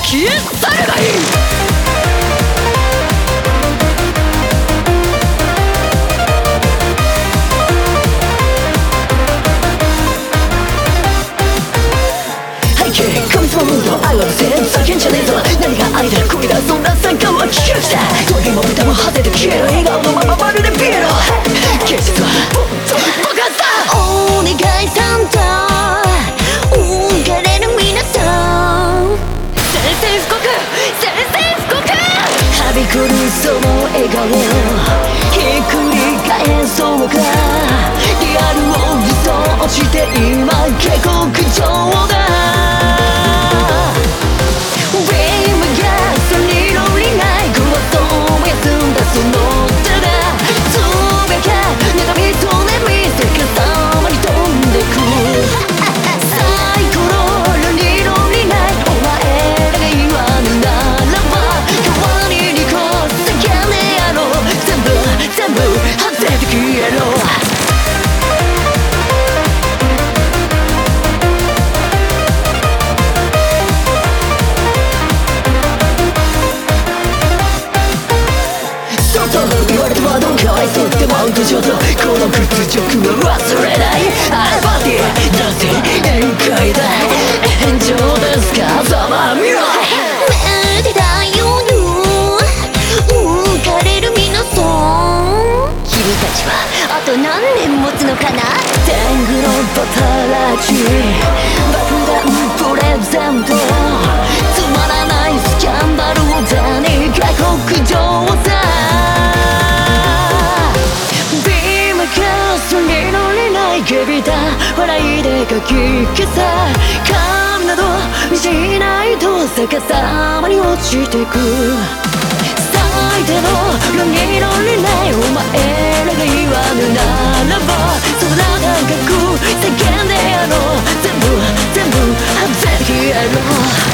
消え去ればいい。神様ムード愛は無線叫んじゃねえぞ。何が愛だ恋だそんな参加は聞くさ。時も歌も果てて消えろ笑顔のまままるでピエロ。現実は爆発だ。お願いサンタ浮かれる皆さん宣戦布告宣戦布告。はびこるその笑顔ひっくり返そうか。リアルを偽装して今下克上だ。言われたワードかわいそうってマウント上等。この屈辱は忘れない。あれパーティーだって宴会だ。炎上ですかざまみろ。めでたいよ浮かれる皆さん。君たちはあと何年持つのかな。天狗のバタラチ爆弾プレゼントつまらないスキャンダルを手に下克上さ。けびた笑いでかき消さ神などしないと逆さまに落ちてく。最低のロンギロリないお前らが言わぬならば空高く叫んでやろう。全部全部外れて消えろ。